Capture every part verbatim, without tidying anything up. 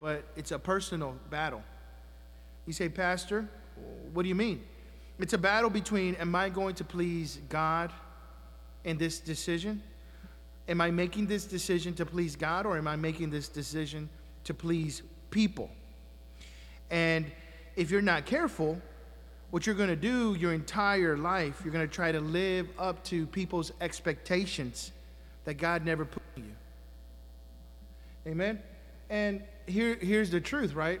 but it's a personal battle. You say, Pastor, what do you mean? It's a battle between, am I going to please God in this decision? Am I making this decision to please God, or am I making this decision to please people? And if you're not careful, what you're going to do your entire life, you're going to try to live up to people's expectations that God never put in you. Amen? And here, here's the truth, right?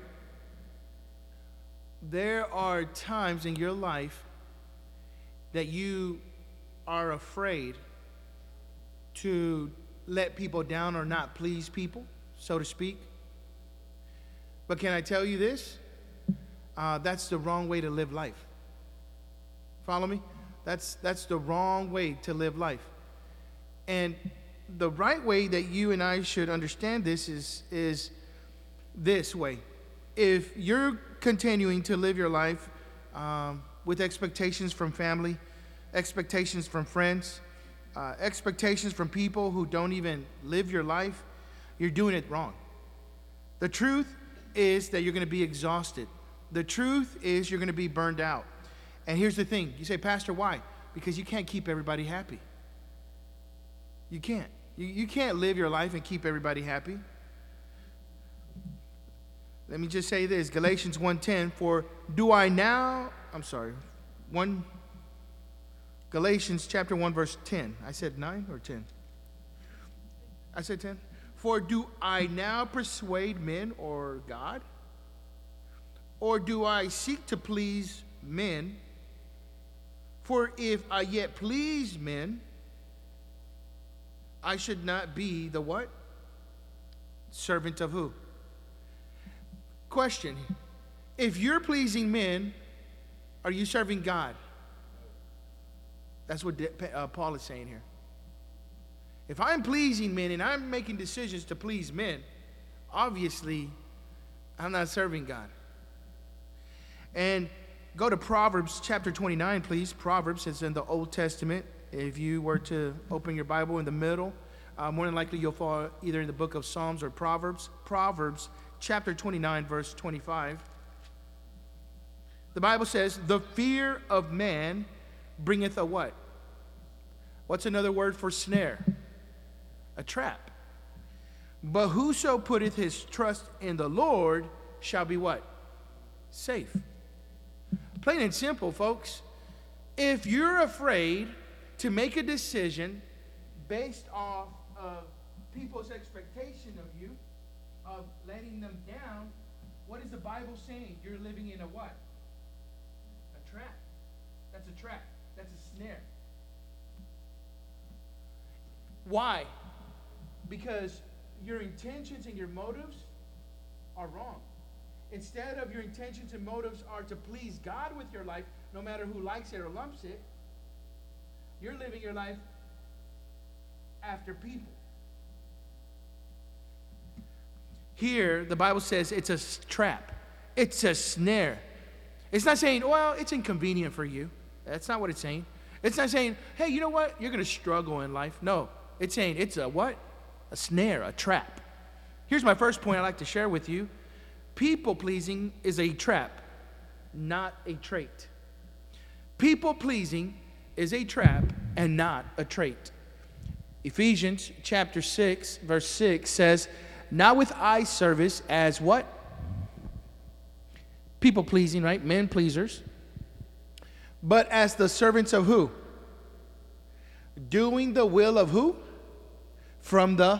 There are times in your life that you are afraid to let people down or not please people, so to speak. But can I tell you this? Uh, that's the wrong way to live life. Follow me? That's, that's the wrong way to live life. And the right way that you and I should understand this is, is this way. If you're continuing to live your life um, with expectations from family, expectations from friends, uh, expectations from people who don't even live your life, you're doing it wrong. The truth is that you're going to be exhausted. The truth is you're going to be burned out. And here's the thing. You say, Pastor, why? Because you can't keep everybody happy. You can't. You, you can't live your life and keep everybody happy. Let me just say this. Galatians one ten, for do I now, I'm sorry, one, Galatians chapter one, verse ten. I said nine or ten? I said ten. For do I now persuade men or God? Or do I seek to please men? For if I yet please men, I should not be the what? Servant of who? Question. If you're pleasing men, are you serving God? That's what uh, Paul is saying here. If I'm pleasing men and I'm making decisions to please men, obviously I'm not serving God. And go to Proverbs chapter twenty-nine, please. Proverbs is in the Old Testament. If you were to open your Bible in the middle, uh, more than likely you'll fall either in the book of Psalms or Proverbs. Proverbs chapter twenty-nine, verse twenty-five. The Bible says, the fear of man bringeth a what? What's another word for snare? A trap. But whoso putteth his trust in the Lord shall be what? Safe. Plain and simple, folks. If you're afraid to make a decision based off of people's expectation of you, of letting them down, what is the Bible saying? You're living in a what? A trap. That's a trap. That's a snare. Why? Because your intentions and your motives are wrong. Instead of your intentions and motives are to please God with your life, no matter who likes it or lumps it, you're living your life after people. Here, the Bible says it's a trap. It's a snare. It's not saying, well, it's inconvenient for you. That's not what it's saying. It's not saying, hey, you know what? You're going to struggle in life. No. It's saying it's a what? A snare, a trap. Here's my first point I'd like to share with you. People-pleasing is a trap, not a trait. People-pleasing is a trap and not a trait. Ephesians chapter six, verse six says, not with eye service as what? People-pleasing, right? Men-pleasers. But as the servants of who? Doing the will of who? From the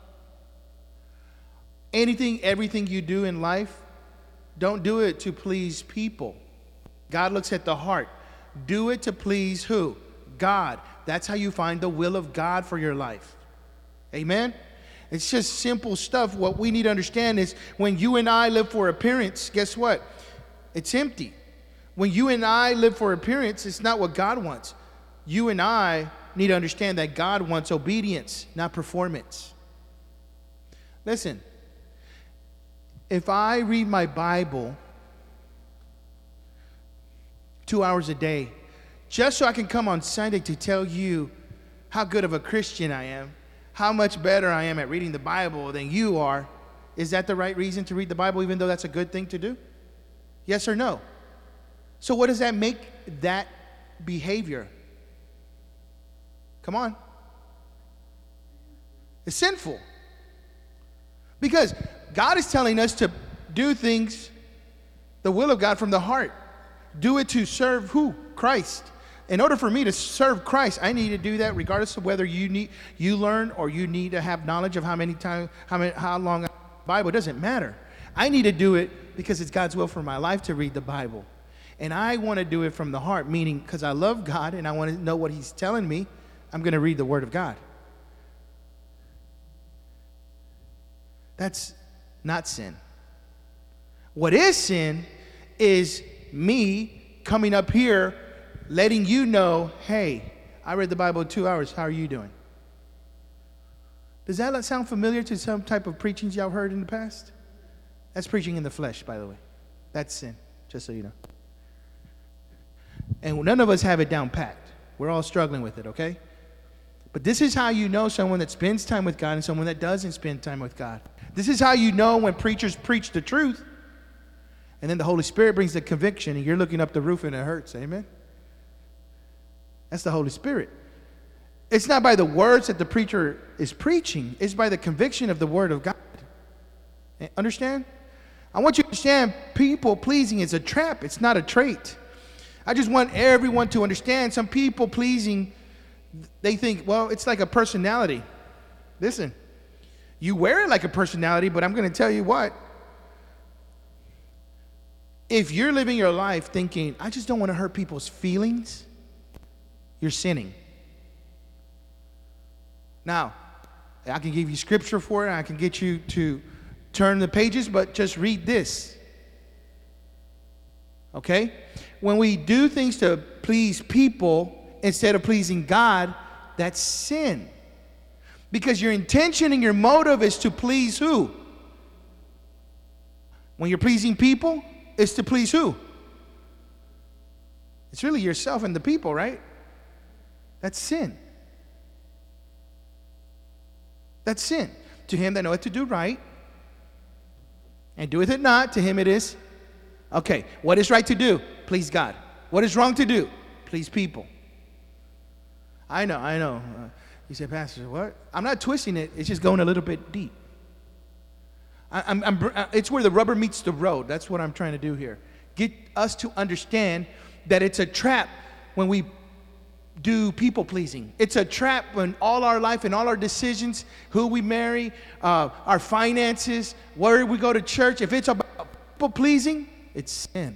anything, everything you do in life, don't do it to please people. God looks at the heart. Do it to please who? God. That's how you find the will of God for your life. Amen? It's just simple stuff. What we need to understand is when you and I live for appearance, guess what? It's empty. When you and I live for appearance, it's not what God wants. You and I need to understand that God wants obedience, not performance. Listen, if I read my Bible two hours a day, just so I can come on Sunday to tell you how good of a Christian I am, how much better I am at reading the Bible than you are, Is that the right reason to read the Bible, even though that's a good thing to do? Yes or no? So what does that make that behavior? Come on. It's sinful. Because God is telling us to do things, the will of God, from the heart. Do it to serve who? Christ. In order for me to serve Christ, I need to do that regardless of whether you need you learn or you need to have knowledge of how many times, how many, how long the Bible. It doesn't matter. I need to do it because it's God's will for my life to read the Bible. And I want to do it from the heart, meaning because I love God and I want to know what He's telling me, I'm going to read the Word of God. That's not sin. What is sin is me coming up here letting you know, hey, I read the Bible in two hours. How are you doing? Does that sound familiar to some type of preachings y'all heard in the past? That's preaching in the flesh, by the way. That's sin, just so you know. And none of us have it down packed. We're all struggling with it, okay? But this is how you know someone that spends time with God and someone that doesn't spend time with God. This is how you know when preachers preach the truth and then the Holy Spirit brings the conviction and you're looking up the roof and it hurts. Amen? That's the Holy Spirit. It's not by the words that the preacher is preaching. It's by the conviction of the Word of God. Understand? I want you to understand people pleasing is a trap. It's not a trait. I just want everyone to understand some people pleasing, they think, well, it's like a personality. Listen, you wear it like a personality, but I'm going to tell you what. If you're living your life thinking, I just don't want to hurt people's feelings, you're sinning. Now, I can give you scripture for it. I can get you to turn the pages, but just read this. Okay? When we do things to please people instead of pleasing God, that's sin. Because your intention and your motive is to please who? When you're pleasing people, it's to please who? It's really yourself and the people, right? That's sin. That's sin. To him that knoweth to do right, and doeth it not, to him it is. Okay, what is right to do? Please God. What is wrong to do? Please people. I know, I know. Uh, you say, Pastor, what? I'm not twisting it. It's just going a little bit deep. I, I'm, I'm, it's where the rubber meets the road. That's what I'm trying to do here. Get us to understand that it's a trap when we do people pleasing. It's a trap when all our life and all our decisions, who we marry, uh, our finances, where we go to church, if it's about people pleasing, it's sin.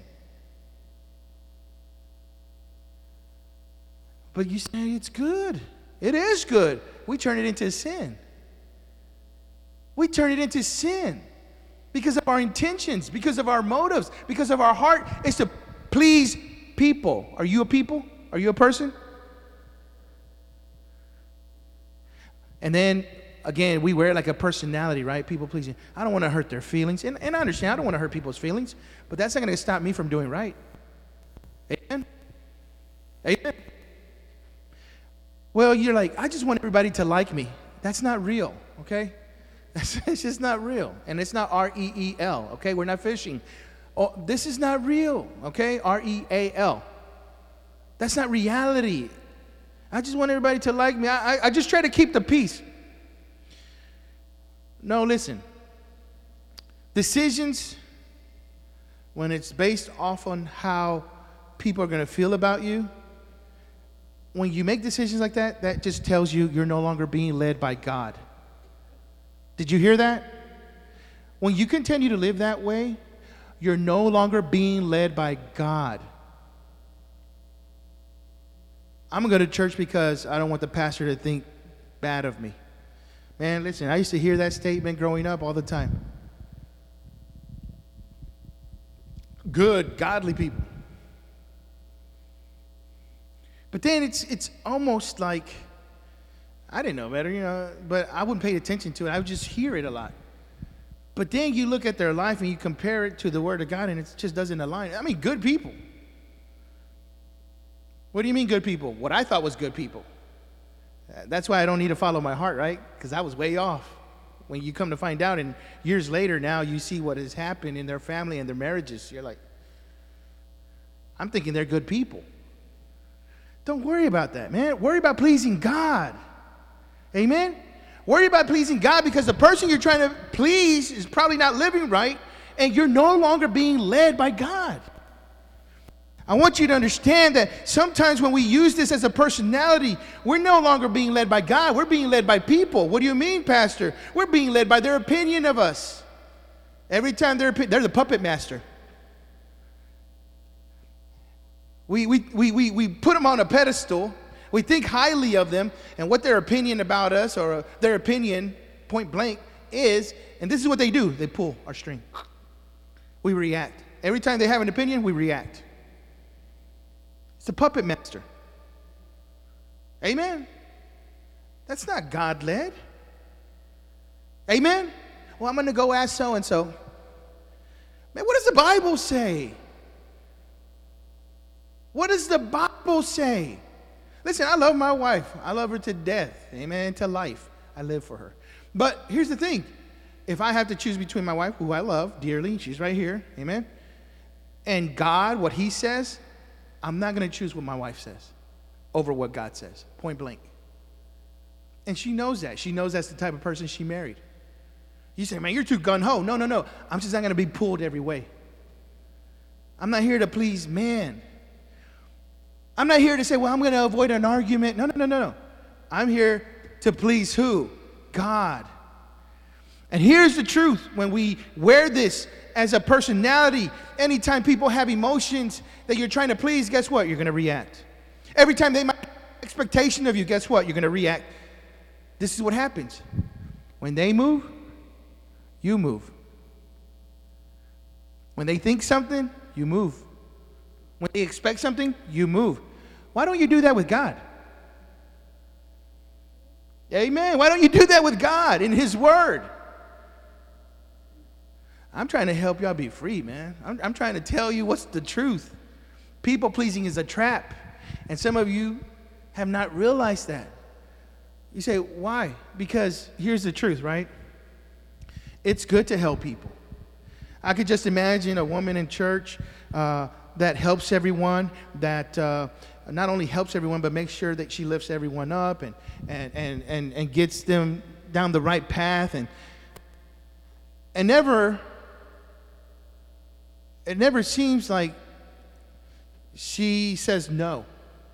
But you say it's good. It is good. We turn it into sin. We turn it into sin because of our intentions, because of our motives, because of our heart is to please people. Are you a people? Are you a person? And then, again, we wear it like a personality, right? People pleasing. I don't want to hurt their feelings. And, and I understand, I don't want to hurt people's feelings, but that's not going to stop me from doing right. Amen? Amen? Well, you're like, I just want everybody to like me. That's not real, okay? That's, it's just not real. And it's not R E E L, okay? We're not fishing. Oh, this is not real, okay? R E A L. That's not reality. I just want everybody to like me. I, I, I just try to keep the peace. No, listen. Decisions, when it's based off on how people are going to feel about you, when you make decisions like that, that just tells you you're no longer being led by God. Did you hear that? When you continue to live that way, you're no longer being led by God. I'm going to go to church because I don't want the pastor to think bad of me. Man, listen, I used to hear that statement growing up all the time. Good, godly people. But then it's it's almost like, I didn't know better, you know, but I wouldn't pay attention to it. I would just hear it a lot. But then you look at their life and you compare it to the Word of God and it just doesn't align. I mean, good people. What do you mean good people? What I thought was good people. That's why I don't need to follow my heart, right? Because I was way off. When you come to find out, and years later now you see what has happened in their family and their marriages, you're like, I'm thinking they're good people. Don't worry about that, man. Worry about pleasing God. Amen? Worry about pleasing God, because the person you're trying to please is probably not living right, and you're no longer being led by God. I want you to understand that sometimes when we use this as a personality, we're no longer being led by God. We're being led by people. What do you mean, Pastor? We're being led by their opinion of us. Every time they're, they're the puppet master. We, we, we, we, we put them on a pedestal. We think highly of them and what their opinion about us, or their opinion, point blank, is. And this is what they do. They pull our string. We react. Every time they have an opinion, we react. It's a puppet master. Amen? That's not God-led. Amen? Well, I'm going to go ask so-and-so. Man, what does the Bible say? What does the Bible say? Listen, I love my wife. I love her to death. Amen? To life. I live for her. But here's the thing. If I have to choose between my wife, who I love dearly, she's right here, amen, and God, what he says, I'm not going to choose what my wife says over what God says, point blank. And she knows that. She knows that's the type of person she married. You say, man, you're too gung-ho. No, no, no. I'm just not going to be pulled every way. I'm not here to please man. I'm not here to say, well, I'm going to avoid an argument. No, no, no, no, no. I'm here to please who? God. And here's the truth. When we wear this as a personality, anytime people have emotions that you're trying to please, guess what? You're going to react. Every time they might have expectation of you, guess what? You're going to react. This is what happens. When they move, you move. When they think something, you move. When they expect something, you move. Why don't you do that with God? Amen. Why don't you do that with God in his word? I'm trying to help y'all be free, man. I'm, I'm trying to tell you what's the truth. People pleasing is a trap. And some of you have not realized that. You say, why? Because here's the truth, right? It's good to help people. I could just imagine a woman in church uh, that helps everyone, that uh, not only helps everyone, but makes sure that she lifts everyone up and, and, and, and, and gets them down the right path. And, and never, it never seems like she says no.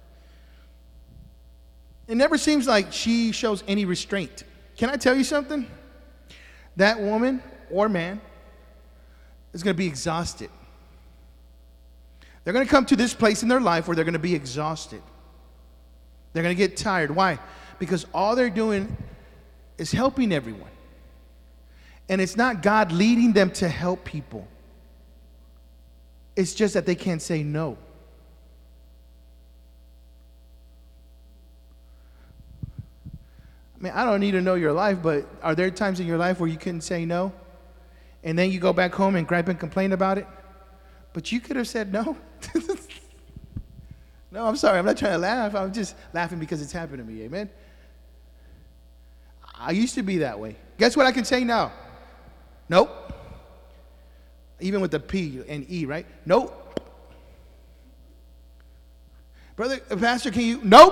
It never seems like she shows any restraint. Can I tell you something? That woman or man is going to be exhausted. They're going to come to this place in their life where they're going to be exhausted. They're going to get tired. Why? Because all they're doing is helping everyone. And it's not God leading them to help people. It's just that they can't say no. I mean, I don't need to know your life, but are there times in your life where you couldn't say no? And then you go back home and gripe and complain about it? But you could have said no. No, I'm sorry. I'm not trying to laugh. I'm just laughing because it's happened to me. Amen? I used to be that way. Guess what I can say now? Nope. Even with the P and E, right? Nope. Brother, Pastor, can you? Nope.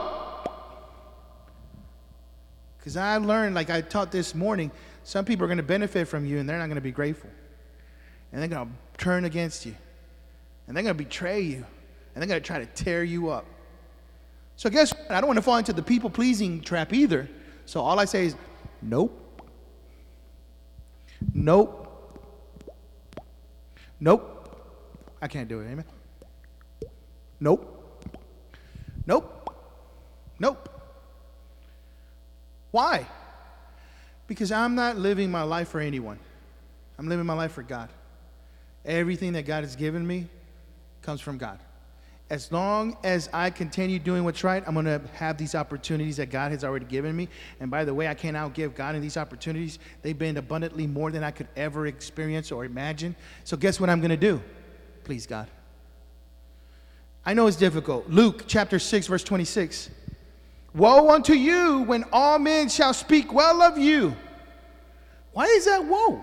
Because I learned, like I taught this morning, some people are going to benefit from you and they're not going to be grateful. And they're going to turn against you. And they're going to betray you. And they're going to try to tear you up. So guess what? I don't want to fall into the people-pleasing trap either. So all I say is, nope. Nope. Nope. I can't do it, amen? Nope. Nope. Nope. Why? Because I'm not living my life for anyone. I'm living my life for God. Everything that God has given me comes from God. As long as I continue doing what's right, I'm going to have these opportunities that God has already given me. And by the way, I can't outgive God in these opportunities. They've been abundantly more than I could ever experience or imagine. So guess what I'm going to do? Please God. I know it's difficult. Luke chapter six, verse twenty-six. Woe unto you when all men shall speak well of you. Why is that whoa?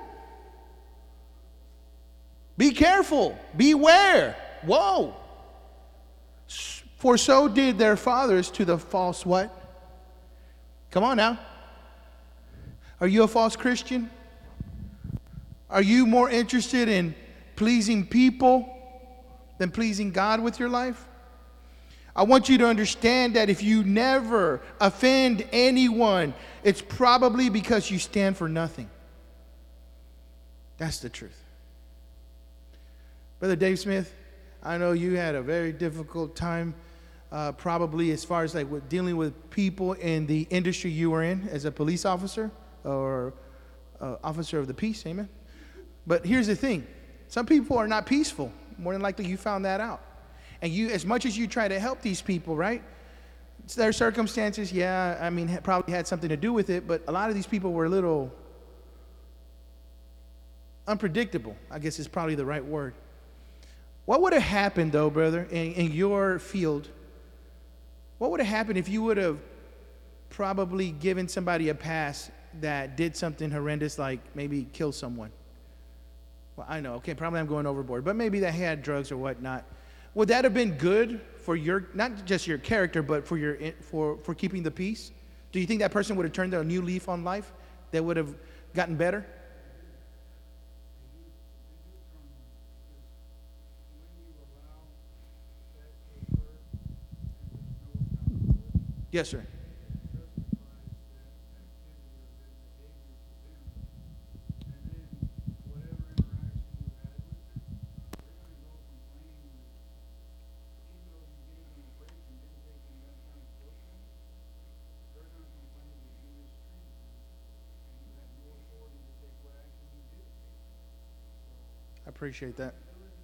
Be careful. Beware. Whoa. For so did their fathers to the false what? Come on now. Are you a false Christian? Are you more interested in pleasing people than pleasing God with your life? I want you to understand that if you never offend anyone, it's probably because you stand for nothing. That's the truth. Brother Dave Smith, I know you had a very difficult time, uh, probably as far as like with dealing with people in the industry you were in as a police officer or uh, officer of the peace, amen? But here's the thing. Some people are not peaceful. More than likely you found that out. And you, as much as you try to help these people, right? It's their circumstances, yeah, I mean, probably had something to do with it, but a lot of these people were a little unpredictable, I guess is probably the right word. What would have happened, though, brother, in, in your field? What would have happened if you would have probably given somebody a pass that did something horrendous, like maybe kill someone? Well, I know, okay, probably I'm going overboard, but maybe they had drugs or whatnot. Would that have been good for your, not just your character, but for your, for, for keeping the peace? Do you think that person would have turned a new leaf on life? That would have gotten better? Yes, sir. I appreciate that.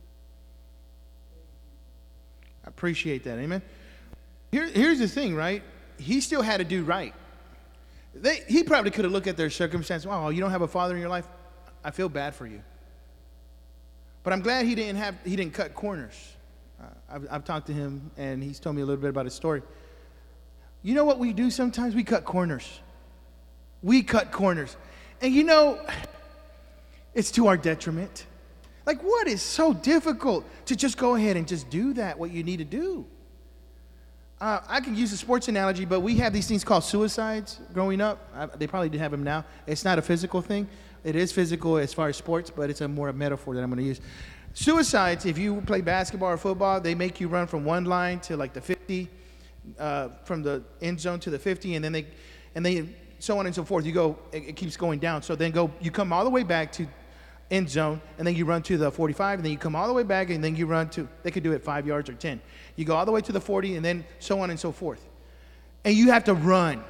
I appreciate that. Amen. Here, here's the thing, right? He still had to do right. They, he probably could have looked at their circumstance. Oh, you don't have a father in your life? I feel bad for you. But I'm glad he didn't have. He didn't cut corners. Uh, I've, I've talked to him, and he's told me a little bit about his story. You know what we do sometimes? We cut corners. We cut corners. And you know, it's to our detriment. Like, what is so difficult to just go ahead and just do that, what you need to do? Uh, I can use a sports analogy, but we have these things called suicides growing up. I, they probably do have them now. It's not a physical thing. It is physical as far as sports, but it's a more a metaphor that I'm going to use. Suicides, if you play basketball or football, they make you run from one line to like the fifty, uh, from the end zone to the fifty, and then they, and they, so on and so forth. You go, it, it keeps going down. So then go, you come all the way back to end zone, and then you run to the forty-five, and then you come all the way back, and then you run to, they could do it five yards or ten. You go all the way to the forty, and then so on and so forth. And you have to run.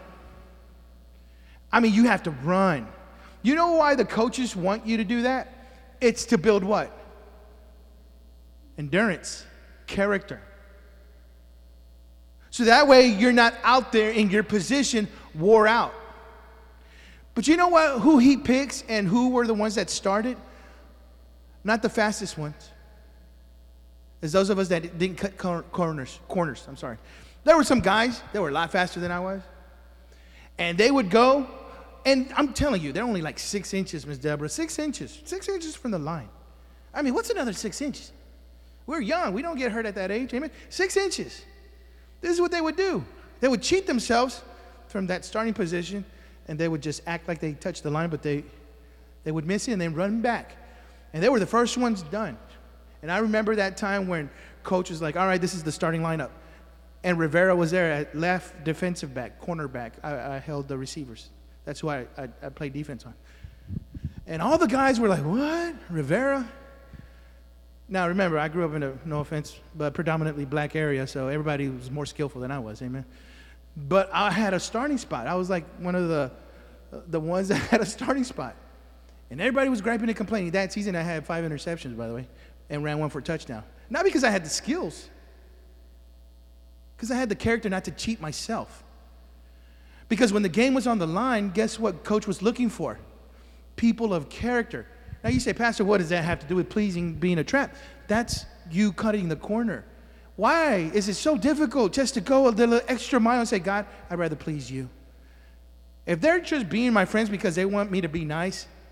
I mean, you have to run. You know why the coaches want you to do that? It's to build what? Endurance, character. So that way you're not out there in your position wore out. But you know what? Who he picks and who were the ones that started? Not the fastest ones. It's those of us that didn't cut cor- corners. Corners, I'm sorry. There were some guys that were a lot faster than I was. And they would go, and I'm telling you, they're only like six inches, Miss Deborah. Six inches. Six inches from the line. I mean, what's another six inches? We're young. We don't get hurt at that age. Amen. Six inches. This is what they would do. They would cheat themselves from that starting position, and they would just act like they touched the line, but they, they would miss it and then run back. And they were the first ones done. And I remember that time when coach was like, all right, this is the starting lineup. And Rivera was there at left defensive back, cornerback. I, I held the receivers. That's who I, I, I played defense on. And all the guys were like, what? Rivera? Now, remember, I grew up in a, no offense, but predominantly black area, so everybody was more skillful than I was, amen? But I had a starting spot. I was like one of the, the ones that had a starting spot. And everybody was griping and complaining. That season, I had five interceptions, by the way, and ran one for a touchdown. Not because I had the skills, because I had the character not to cheat myself. Because when the game was on the line, guess what coach was looking for? People of character. Now you say, Pastor, what does that have to do with pleasing, being a trap? That's you cutting the corner. Why is it so difficult just to go a little extra mile and say, God, I'd rather please you? If they're just being my friends because they want me to be nice,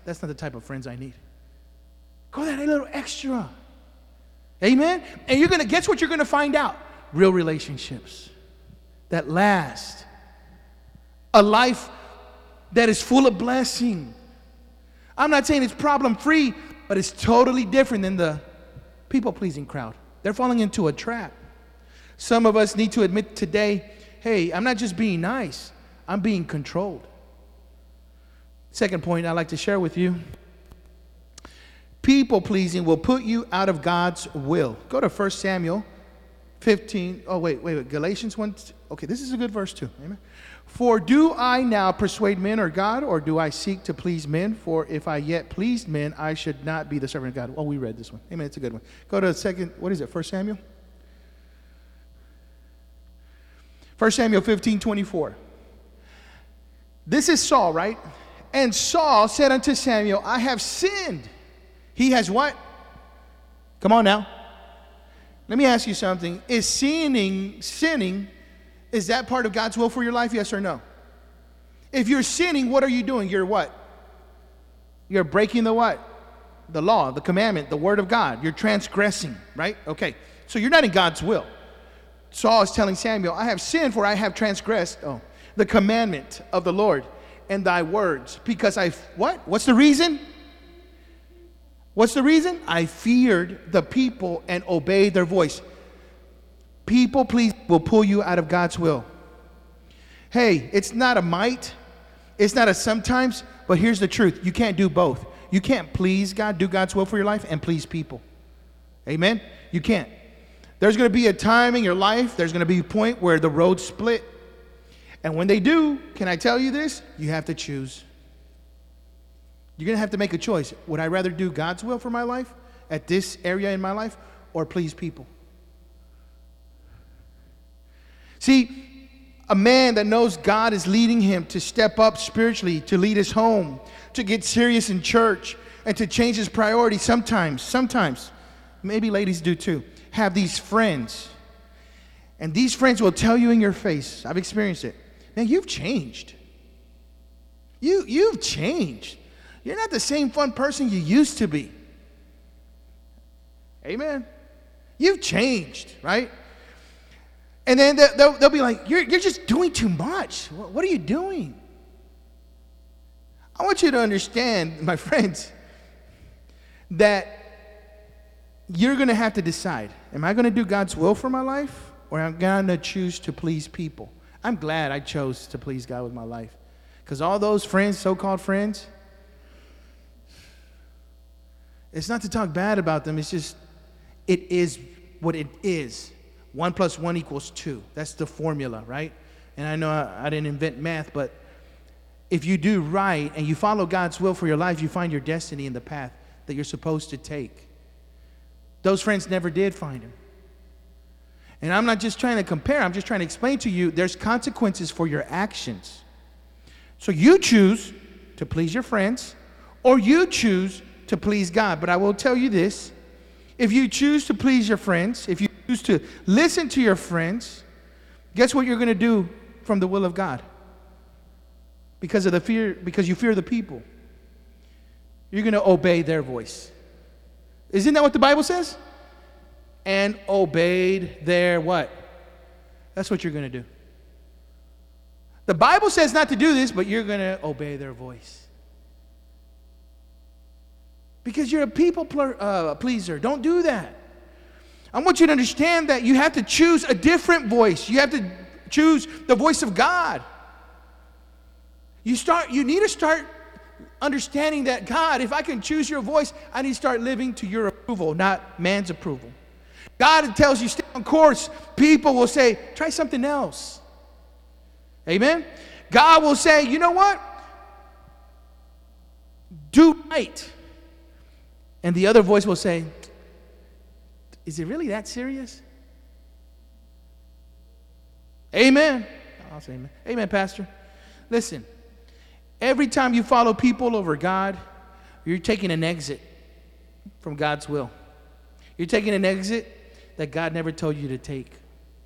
that's not the type of friends I need. Go that a little extra. Amen? And you're going to, guess what you're going to find out? Real relationships that last. A life that is full of blessing. I'm not saying it's problem-free, but it's totally different than the people-pleasing crowd. They're falling into a trap. Some of us need to admit today, hey, I'm not just being nice, I'm being controlled. Second point I'd like to share with you. People-pleasing will put you out of God's will. Go to First Samuel fifteen. Oh, wait, wait, wait. Galatians one. Okay, this is a good verse too. Amen. For do I now persuade men or God, or do I seek to please men? For if I yet pleased men, I should not be the servant of God. Oh, we read this one. Amen. It's a good one. Go to second, what is it, First Samuel? First Samuel fifteen twenty-four. This is Saul, right? And Saul said unto Samuel, I have sinned. He has what? Come on now. Let me ask you something. Is sinning, sinning, is that part of God's will for your life? Yes or no? If you're sinning, what are you doing? You're what? You're breaking the what? The law, the commandment, the word of God. You're transgressing, right? Okay. So you're not in God's will. Saul is telling Samuel, I have sinned, for I have transgressed, oh, the commandment of the Lord and thy words. Because I, what? What's the reason? What's the reason? I feared the people and obeyed their voice. People, please, will pull you out of God's will. Hey, it's not a might. It's not a sometimes. But here's the truth. You can't do both. You can't please God, do God's will for your life, and please people. Amen? You can't. There's going to be a time in your life, there's going to be a point where the roads split. And when they do, can I tell you this? You have to choose. You're going to have to make a choice. Would I rather do God's will for my life at this area in my life, or please people? See, a man that knows God is leading him to step up spiritually, to lead his home, to get serious in church, and to change his priorities sometimes, sometimes, maybe ladies do too, have these friends. And these friends will tell you in your face, I've experienced it, man, you've changed. You, you've changed. You're not the same fun person you used to be. Amen. You've changed, right? And then they'll, they'll be like, you're, you're just doing too much. What are you doing? I want you to understand, my friends, that you're going to have to decide, am I going to do God's will for my life, or am I going to choose to please people? I'm glad I chose to please God with my life. Because all those friends, so-called friends, it's not to talk bad about them. It's just, it is what it is. One plus one equals two. That's the formula, right? And I know I, I didn't invent math, but if you do right and you follow God's will for your life, you find your destiny in the path that you're supposed to take. Those friends never did find him. And I'm not just trying to compare. I'm just trying to explain to you there's consequences for your actions. So you choose to please your friends, or you choose to please God. But I will tell you this. If you choose to please your friends, if you choose to listen to your friends, guess what you're going to do from the will of God? Because of the fear, because you fear the people. You're going to obey their voice. Isn't that what the Bible says? And obeyed their what? That's what you're going to do. The Bible says not to do this, but you're going to obey their voice. Because you're a people uh, pleaser. Don't do that. I want you to understand that you have to choose a different voice. You have to choose the voice of God. You start. You need to start understanding that, God, if I can choose your voice, I need to start living to your approval, not man's approval. God tells you stay on course. People will say, try something else. Amen? God will say, you know what? Do right. And the other voice will say, is it really that serious? Amen. I'll say amen. Amen, Pastor. Listen, every time you follow people over God, you're taking an exit from God's will. You're taking an exit that God never told you to take.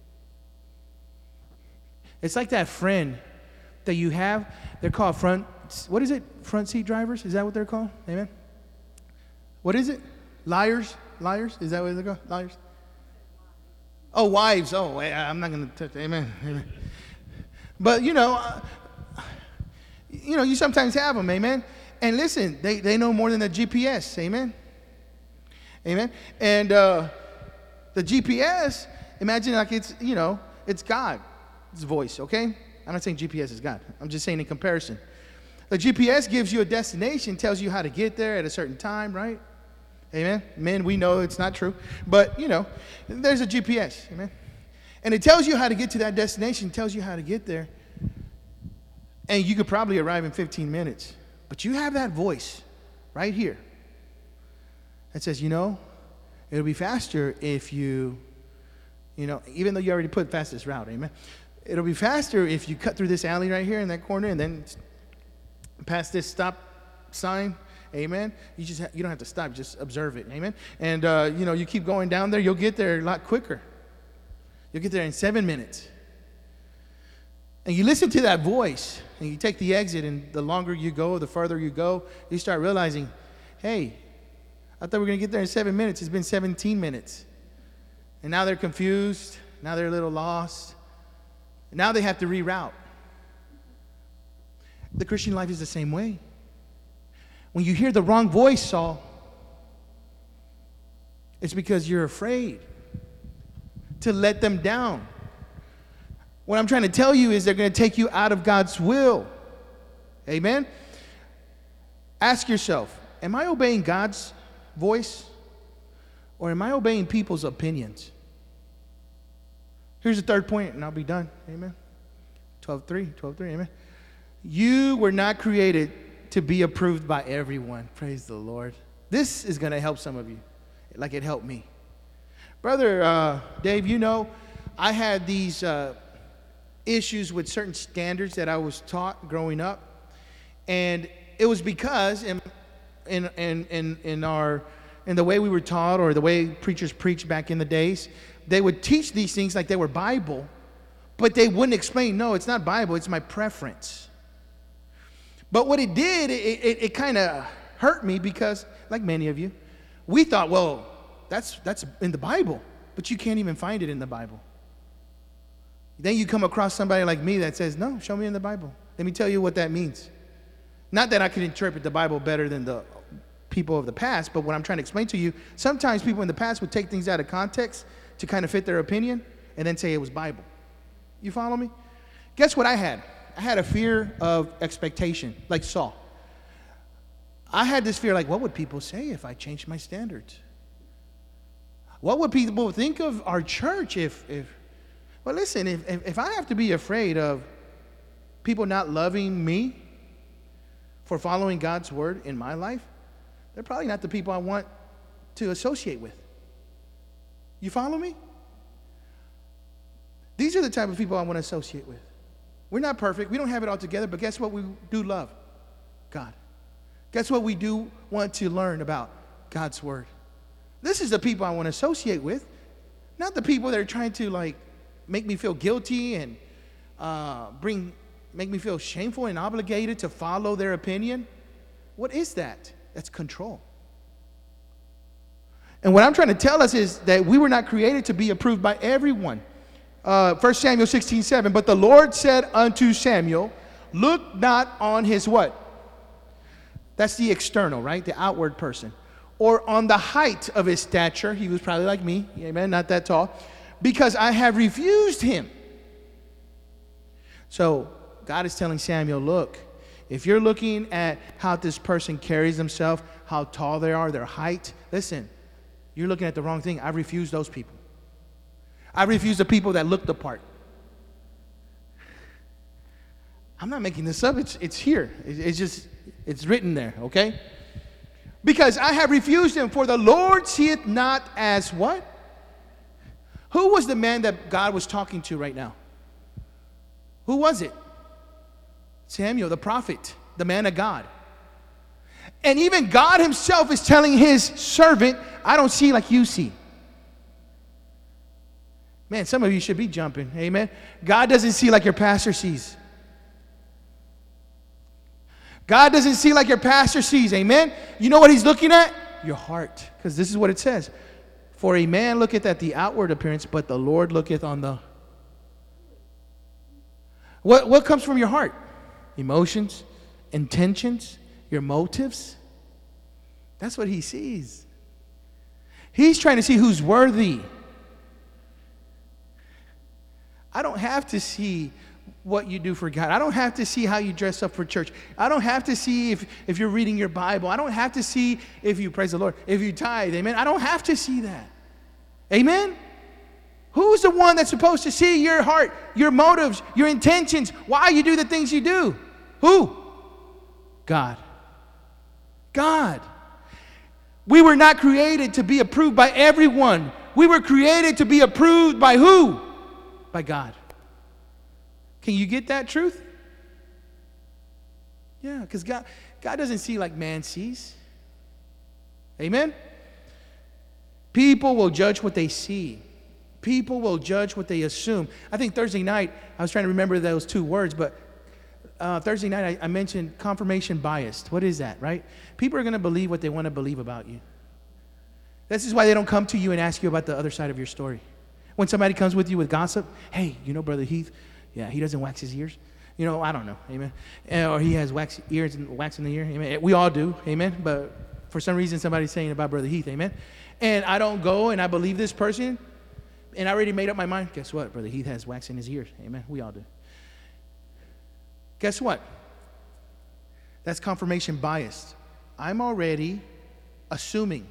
It's like that friend that you have. They're called front front, what is it? Front seat drivers? Is that what they're called? Amen. What is it? Liars? Liars? Is that what they're called? Liars? Oh, wives. Oh, I'm not going to touch. Amen. Amen. But, you know, uh, you know, you sometimes have them. Amen. And listen, they, they know more than the G P S. Amen. Amen. And uh, the G P S, imagine like it's, you know, it's God's voice, okay? I'm not saying G P S is God. I'm just saying in comparison. The G P S gives you a destination, tells you how to get there at a certain time, right? Amen. Men, we know it's not true. But, you know, there's a G P S. Amen. And it tells you how to get to that destination, tells you how to get there. And you could probably arrive in fifteen minutes. But you have that voice right here that says, you know, it'll be faster if you, you know, even though you already put fastest route, amen. It'll be faster if you cut through this alley right here in that corner and then past this stop sign, amen. You just ha- you don't have to stop, just observe it, amen. And uh, you know, you keep going down there, you'll get there a lot quicker. You'll get there in seven minutes. And you listen to that voice, and you take the exit, and the longer you go, the further you go, you start realizing, hey, I thought we were going to get there in seven minutes. It's been seventeen minutes. And now they're confused. Now they're a little lost. Now they have to reroute. The Christian life is the same way. When you hear the wrong voice, Saul, it's because you're afraid to let them down. What I'm trying to tell you is they're going to take you out of God's will. Amen? Ask yourself, am I obeying God's voice or am I obeying people's opinions? Here's the third point, and I'll be done. Amen? twelve three, twelve three, amen? You were not created to be approved by everyone. Praise the Lord. This is going to help some of you, like it helped me. Brother uh, Dave, you know, I had these uh, issues with certain standards that I was taught growing up, and it was because in in in in, in our in the way we were taught, or the way preachers preached back in the days, they would teach these things like they were Bible, but they wouldn't explain, no, it's not Bible, it's my preference. But what it did, it, it, it kind of hurt me because, like many of you, we thought, well, that's that's in the Bible, but you can't even find it in the Bible. Then you come across somebody like me that says, no, show me in the Bible. Let me tell you what that means. Not that I could interpret the Bible better than the people of the past, but what I'm trying to explain to you, sometimes people in the past would take things out of context to kind of fit their opinion and then say it was Bible. You follow me? Guess what I had? I had a fear of expectation, like Saul. I had this fear, like, what would people say if I changed my standards? What would people think of our church if, if well, listen, if, if, if I have to be afraid of people not loving me for following God's word in my life, they're probably not the people I want to associate with. You follow me? These are the type of people I want to associate with. We're not perfect. We don't have it all together, but guess what we do love? God. Guess what we do want to learn about? God's word. This is the people I want to associate with, not the people that are trying to, like, make me feel guilty and uh, bring, make me feel shameful and obligated to follow their opinion. What is that? That's control. And what I'm trying to tell us is that we were not created to be approved by everyone. Uh, First Samuel sixteen seven, but the Lord said unto Samuel, look not on his what? That's the external, right? The outward person. Or on the height of his stature. He was probably like me, amen, not that tall. Because I have refused him. So God is telling Samuel, look, if you're looking at how this person carries themselves, how tall they are, their height, listen, you're looking at the wrong thing. I refuse those people. I refuse the people that look the part. I'm not making this up. It's, it's here. It's, it's just, it's written there, okay? Because I have refused him, for the Lord seeth not as what? Who was the man that God was talking to right now? Who was it? Samuel, the prophet, the man of God. And even God himself is telling his servant, I don't see like you see. Man, some of you should be jumping, amen? God doesn't see like your pastor sees. God doesn't see like your pastor sees. Amen? You know what he's looking at? Your heart. Because this is what it says. For a man looketh at the outward appearance, but the Lord looketh on the... What, what comes from your heart? Emotions, intentions, your motives. That's what he sees. He's trying to see who's worthy. I don't have to see what you do for God. I don't have to see how you dress up for church. I don't have to see if, if you're reading your Bible. I don't have to see if you, praise the Lord, if you tithe. Amen. I don't have to see that. Amen. Who's the one that's supposed to see your heart, your motives, your intentions, why you do the things you do? Who? God. God. We were not created to be approved by everyone. We were created to be approved by who? By God. Can you get that truth? Yeah, because God, God doesn't see like man sees. Amen? People will judge what they see. People will judge what they assume. I think Thursday night, I was trying to remember those two words, but uh, Thursday night I, I mentioned confirmation bias. What is that, right? People are going to believe what they want to believe about you. This is why they don't come to you and ask you about the other side of your story. When somebody comes with you with gossip, hey, you know Brother Heath, yeah, he doesn't wax his ears. You know, I don't know, amen. Or he has wax ears and wax in the ear, amen. We all do, amen. But for some reason, somebody's saying about Brother Heath, amen. And I don't go and I believe this person, and I already made up my mind. Guess what? Brother Heath has wax in his ears, amen. We all do. Guess what? That's confirmation bias. I'm already assuming,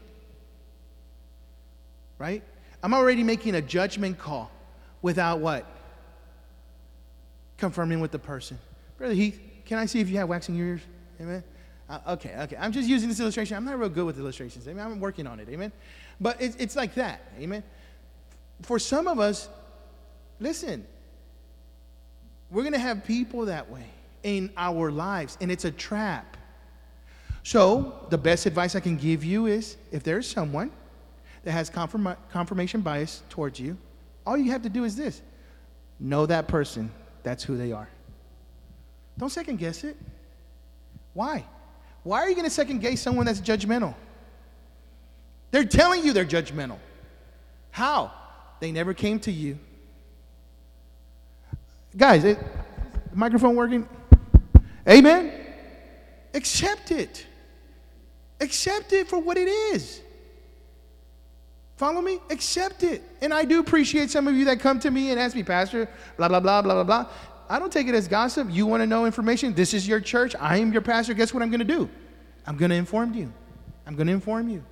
right? I'm already making a judgment call without what? Confirming with the person. Brother Heath, can I see if you have wax in your ears? Amen. Uh, okay, okay. I'm just using this illustration. I'm not real good with illustrations. Amen. I'm working on it. Amen. But it's, it's like that. Amen. For some of us, listen, we're going to have people that way in our lives, and it's a trap. So the best advice I can give you is if there's someone that has confirm- confirmation bias towards you, all you have to do is this. Know that person. That's who they are. Don't second guess it. Why? Why are you going to second guess someone that's judgmental? They're telling you they're judgmental. How? They never came to you. Guys, it, the microphone working? Amen? Accept it. Accept it for what it is. Follow me? Accept it. And I do appreciate some of you that come to me and ask me, Pastor, blah, blah, blah, blah, blah, blah. I don't take it as gossip. You want to know information? This is your church. I am your pastor. Guess what I'm going to do? I'm going to inform you. I'm going to inform you.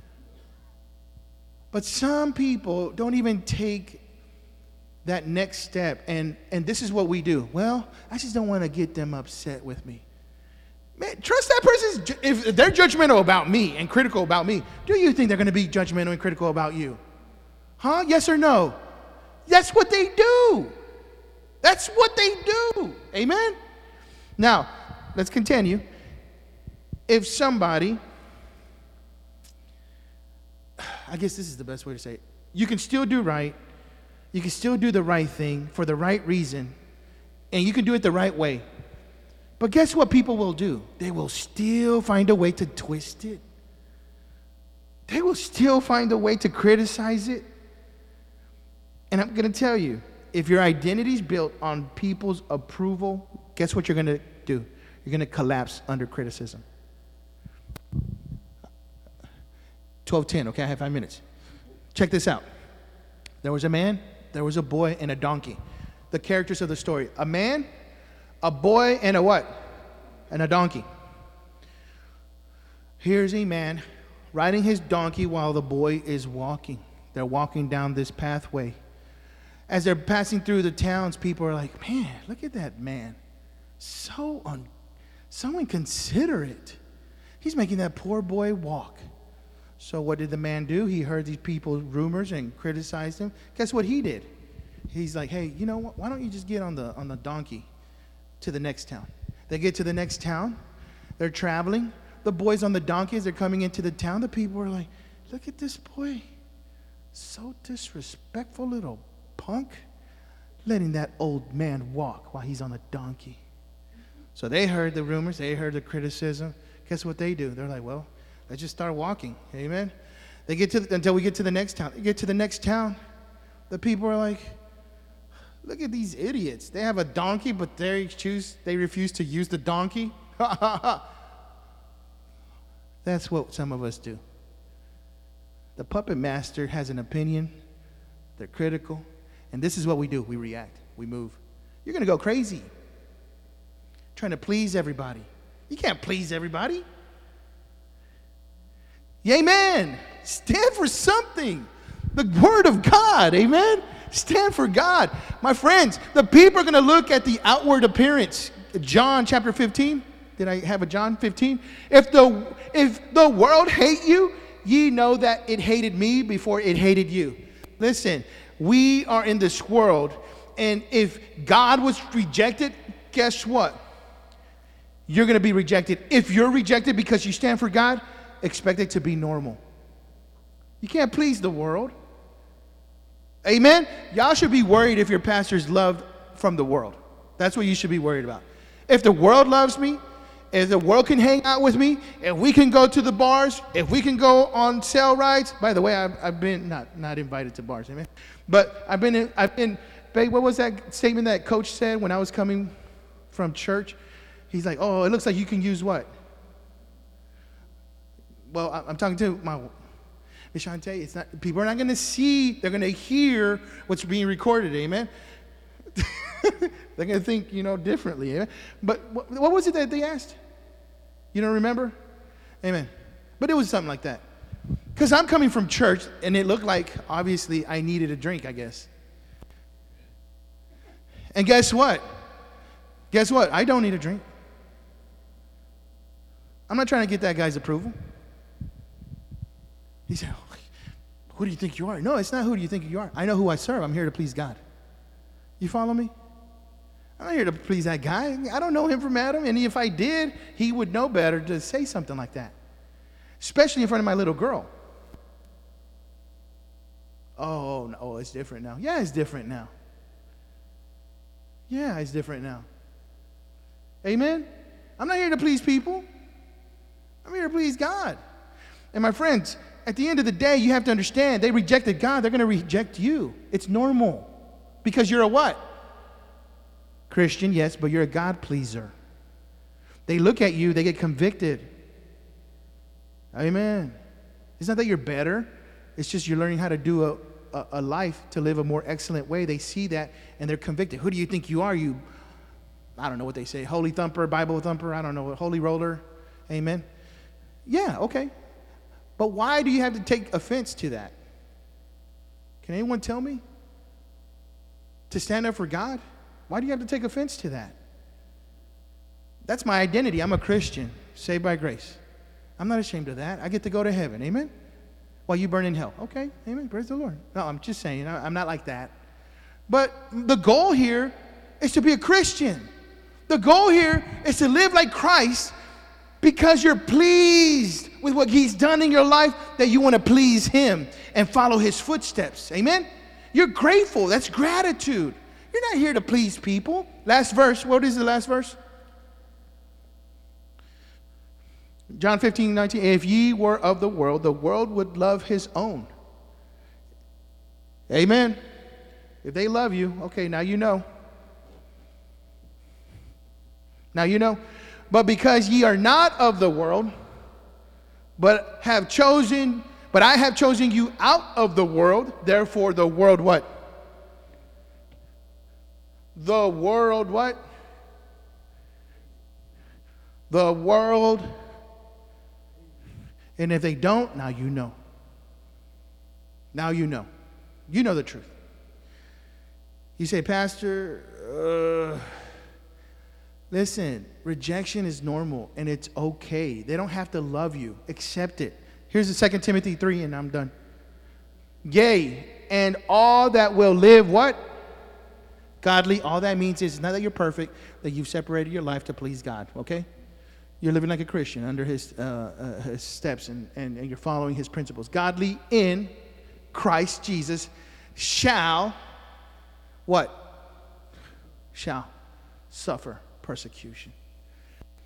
But some people don't even take that next step. And, and this is what we do. Well, I just don't want to get them upset with me. Man, trust that person. If they're judgmental about me and critical about me, do you think they're going to be judgmental and critical about you? Huh? Yes or no? That's what they do. That's what they do. Amen? Now, let's continue. If somebody, I guess this is the best way to say it. You can still do right. You can still do the right thing for the right reason. And you can do it the right way. But guess what people will do? They will still find a way to twist it. They will still find a way to criticize it. And I'm going to tell you, if your identity is built on people's approval, guess what you're going to do? You're going to collapse under criticism. twelve ten, okay, I have five minutes. Check this out. There was a man, there was a boy, and a donkey. The characters of the story. A man, a boy, and a what? And a donkey. Here's a man riding his donkey while the boy is walking. They're walking down this pathway. As they're passing through the towns, people are like, man, look at that man. So, un- so inconsiderate. He's making that poor boy walk. So what did the man do? He heard these people's rumors and criticized him. Guess what he did? He's like, hey, you know what? Why don't you just get on the on the donkey to the next town? They get to the next town. They're traveling. The boys on the donkeys, they're coming into the town. The people are like, look at this boy. So disrespectful little punk. Letting that old man walk while he's on a donkey. So they heard the rumors. They heard the criticism. Guess what they do? They're like, well, let's just start walking. Amen? They get to the, until we get to the next town. They get to the next town. The people are like, look at these idiots. They have a donkey, but they choose, they refuse to use the donkey. That's what some of us do. The puppet master has an opinion. They're critical. And this is what we do. We react. We move. You're going to go crazy. Trying to please everybody. You can't please everybody. Amen. Stand for something. The word of God. Amen. Stand for God. My friends, the people are going to look at the outward appearance. John chapter fifteen. Did I have a John fifteen? If the, if the world hate you, ye know that it hated me before it hated you. Listen, we are in this world, and if God was rejected, guess what? You're going to be rejected. If you're rejected because you stand for God, expect it to be normal. You can't please the world. Amen? Y'all should be worried if your pastor's loved from the world. That's what you should be worried about. If the world loves me, if the world can hang out with me, if we can go to the bars, if we can go on sale rides. By the way, I've, I've been not not invited to bars, amen. But I've been in, I've been. Babe, what was that statement that Coach said when I was coming from church? He's like, "Oh, it looks like you can use what?" Well, I'm talking to my Shante. It's not. People are not going to see. They're going to hear what's being recorded, amen. They're going to think, you know, differently. Amen? But what, what was it that they asked? You don't remember? Amen. But it was something like that. Because I'm coming from church, and it looked like, obviously, I needed a drink, I guess. And guess what? Guess what? I don't need a drink. I'm not trying to get that guy's approval. He said, oh, who do you think you are? No, it's not who do you think you are. I know who I serve. I'm here to please God. You follow me? I'm not here to please that guy. I don't know him from Adam, and if I did, he would know better to say something like that, especially in front of my little girl. Oh, no, oh, it's different now. Yeah, it's different now. Yeah, it's different now. Amen? I'm not here to please people. I'm here to please God. And my friends, at the end of the day, you have to understand, they rejected God, they're going to reject you. It's normal. Because you're a what? Christian, yes, but you're a God pleaser. They look at you, they get convicted. Amen. It's not that you're better. It's just you're learning how to do a, a, a life to live a more excellent way. They see that and they're convicted. Who do you think you are? You, I don't know what they say, holy thumper, Bible thumper, I don't know, holy roller. Amen. Yeah, okay. But why do you have to take offense to that? Can anyone tell me? To stand up for God? Why do you have to take offense to that? That's my identity. I'm a Christian, saved by grace. I'm not ashamed of that. I get to go to heaven. Amen? While you burn in hell. Okay, amen. Praise the Lord. No, I'm just saying. I'm not like that. But the goal here is to be a Christian. The goal here is to live like Christ because you're pleased with what he's done in your life, that you want to please him and follow his footsteps. Amen? You're grateful. That's gratitude. You're not here to please people. Last verse. What is the last verse? John fifteen, nineteen. If ye were of the world, the world would love his own. Amen. If they love you, okay, now you know. Now you know. But because ye are not of the world, but have chosen, but I have chosen you out of the world, therefore the world what? The world what? The world. And if they don't, now you know. Now you know. You know the truth. You say, Pastor, uh, listen, rejection is normal and it's okay. They don't have to love you. Accept it. Here's the Second Timothy three, and I'm done. Yea, and all that will live what? Godly. All that means is not that you're perfect, that you've separated your life to please God, okay? You're living like a Christian under his, uh, uh, his steps, and, and, and you're following his principles. Godly in Christ Jesus shall, what? Shall suffer persecution.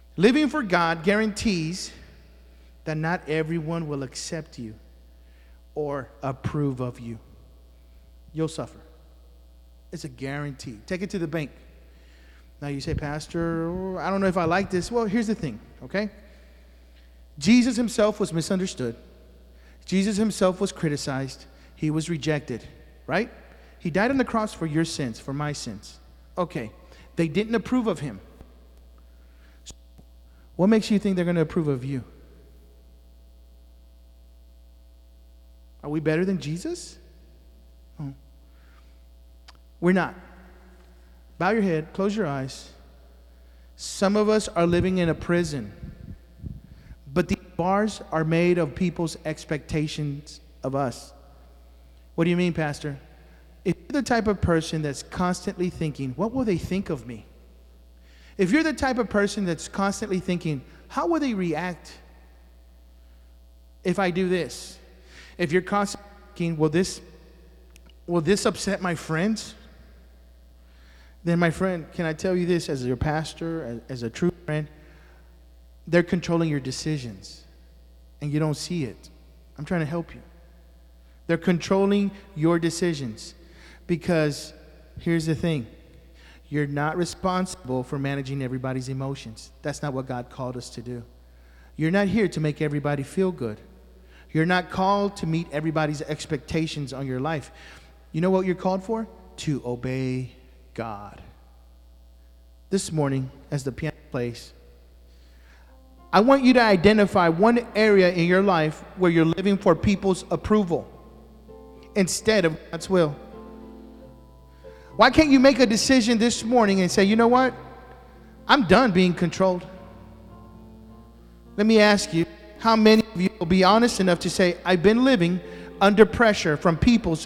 Living for God guarantees that not everyone will accept you or approve of you. You'll suffer. It's a guarantee. Take it to the bank. Now you say, Pastor, I don't know if I like this. Well, here's the thing, okay? Jesus himself was misunderstood. Jesus himself was criticized. He was rejected, right? He died on the cross for your sins, for my sins. Okay. They didn't approve of him. What makes you think they're going to approve of you? Are we better than Jesus? Oh. We're not. Bow your head, close your eyes. Some of us are living in a prison, but the bars are made of people's expectations of us. What do you mean, Pastor? If you're the type of person that's constantly thinking, what will they think of me? If you're the type of person that's constantly thinking, how will they react if I do this? If you're constantly thinking, will this, will this upset my friends? Then, my friend, can I tell you this as your pastor, as, as a true friend? They're controlling your decisions, and you don't see it. I'm trying to help you. They're controlling your decisions because here's the thing. You're not responsible for managing everybody's emotions. That's not what God called us to do. You're not here to make everybody feel good. You're not called to meet everybody's expectations on your life. You know what you're called for? To obey God. This morning, as the piano plays, I want you to identify one area in your life where you're living for people's approval instead of God's will. Why can't you make a decision this morning and say, you know what? I'm done being controlled. Let me ask you, how many of you will be honest enough to say, I've been living under pressure from people's